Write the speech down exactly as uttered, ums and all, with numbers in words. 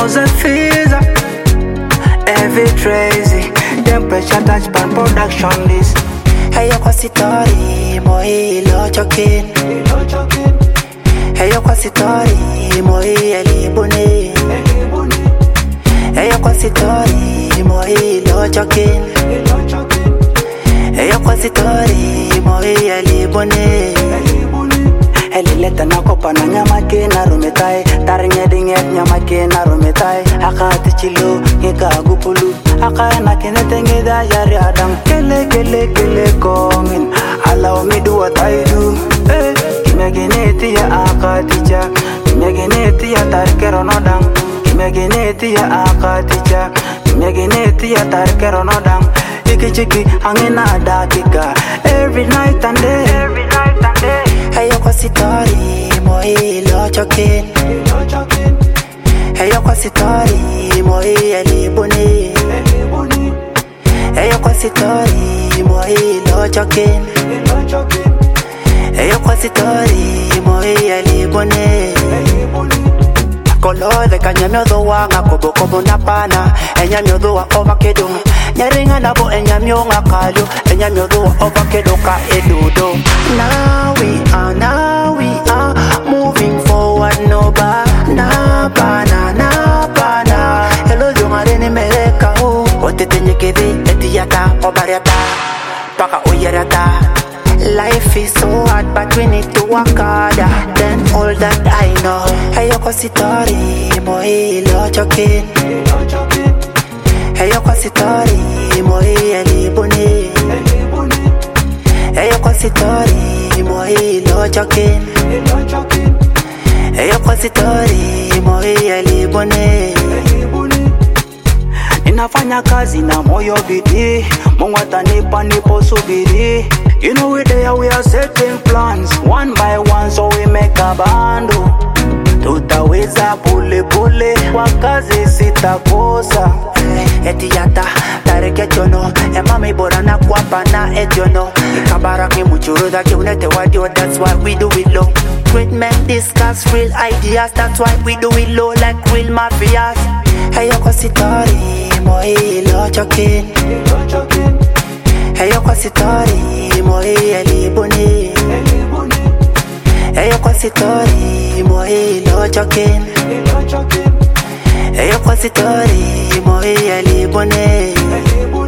Moses Fiza, every crazy. Temperature touch pan production list. Hey yo kwa sitori, moi lo chokin. Hey yo kwa sitori, moi elibuni. Hey yo kwa sitori, moi lo chokin. Hey yo kwa sitori, moi elibuni. Elileta na kopa na nyama ke na rumetai. Taringe dinget nyama ke na rumetai. Akati chilo ngeka gupulu. Aka na kinete ngeda yari adam. Kele kele kele kongin. Allow me do what I do. Eh, kimegeneti ya akaticha. Kimegeneti ya tarikero nodang. Kimegeneti ya akaticha. Kimegeneti ya tarikero nodang. Iki chiki angina dakika. Every night and day. Every night and day. Hey yo kwa sitori, moi lo chokin. Hey yo kwa sitori, moi elibuni. Hey yo kwa sitori, moi lo chokin. Hey yo kwa sitori, moi elibuni. Kolo de kanyamyo do wanga kobo kobo na pana. Enyamyo do wa overkido. Nyaringa nabo enyamyo ngakalu. Enyamyo do wa overkido ka edudo. Now we are, now we are moving forward, no ba. Na bana, na bana. Hello jongare mereka ho. Otete nyekebe etiyata obariata. Paka oyerata. Life is so hard, but we need to work harder than all that I know. Hey yo kwa sitori, moi lo chokin. Hey yo kwa sitori, moi elibuni. Hey yo kwa sitori, moi lo chokin. Hey yo kwa sitori, moi elibuni. Ninafanya kazi na moyo bidii. Mungu atanipa nipo subiri. You know we there, we are setting plans one by one, so we make a bando. Tutaweza pole pole, kwa kazi sitakosa. Etiyata, tareke chono. Emami bora na kwapa na etiono. Ikabara ki muchuru da ki unete wadio. That's why we do it low. Great men discuss real ideas. That's why we do it low like real mafias. Hey yo kwa sitori, moi lo chokin. Hey yo kwa sitori, moi elibuni. Hey yo kwa sitori, moi lo chokin. Hey yo kwa sitori, moi elibuni.